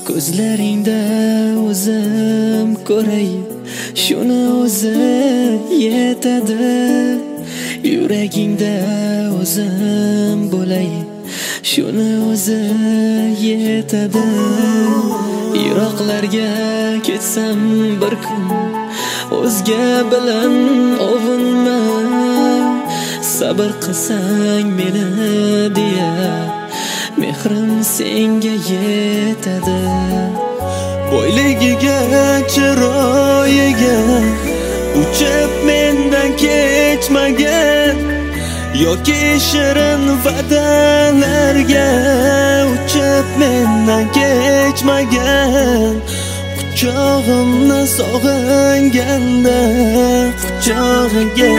Ko'zlaringda o'zim ko'ray, shuni o'zi yetadi. Yuragingda o'zim bo'lay, shuni o'zi yetadi. Yiroqlarga ketsam bir kun, o'zga bilan ovunma. Sabr qilsang meni deya, mehrim senga yetadi. Boyligiga, chiroyiga uchib mendan kechmagan, yoki shirin va'dalarga uchib mendan kechmagan. Quchog'imni sog'inganda quchog'iga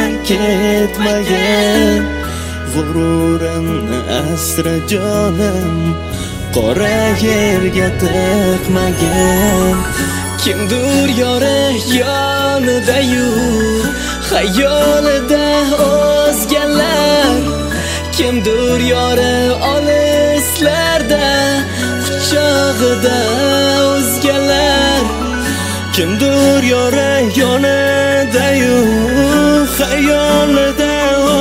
ketmagan. G'ururimni asra jonim, qora yerga tiqmagan. Kimdir yori yonida-yu, xayolida o'zgalar. Kimdir yori olislarda, quchog'ida o'zgalar. Kimdir yori yonida-yu, xayolida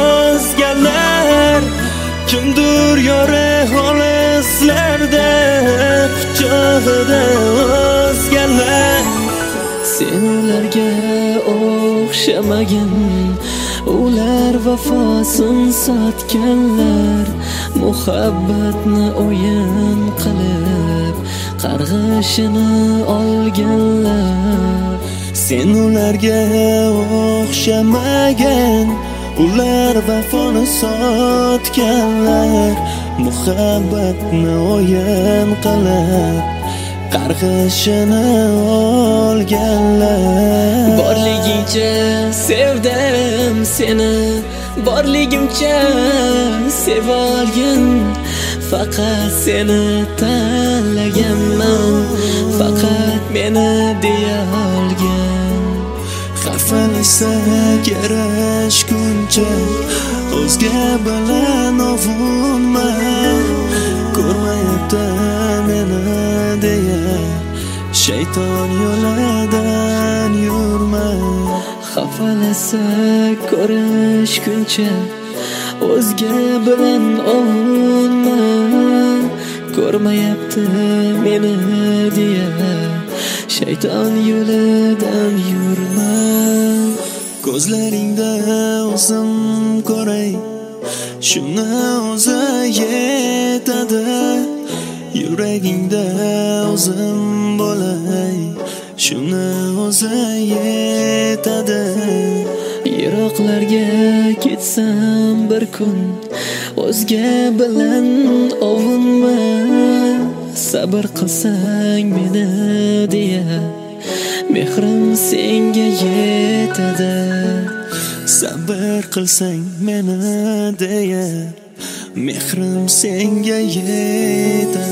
o'zgalar. Kimdir yori olislarda, quchog'ida o'zgalar. Sen ularga o'xshamagin, ular vafosin sotganlar. Muhabbatni o'yin qilib, qarg'ishini olganlar. Sen ularga o'xshamagan, ular vafoni sotganlar. Muhabbatni o'yin qilib, qarg'ishini olganlar. Borligingcha sevdim seni, borligimcha sevolgin. Faqat seni tanlaganman, faqat meni deya olgin. Xafalasa yarashguncha o'zga bilan ovunma. Ko'rmayapti meni deya shayton yo'lidan yurma. Xafalasa ko'rishguncha o'zga bilan ovunma. Ko'rmayapti meni deya shayton yo'lidan yurma. Ko'zlaringda o'zim ko'ray, shuni o'zi yetadi. Yuragingda o'zim bo'lay, shuni o'zi yetadi. Yiroqlarga ketsam bir kun, o'zga bilan ovunma. Sabr qilsang meni deya, mehrim senga yetadi. Sabr qilsang meni deya, mehrim senga yetadi.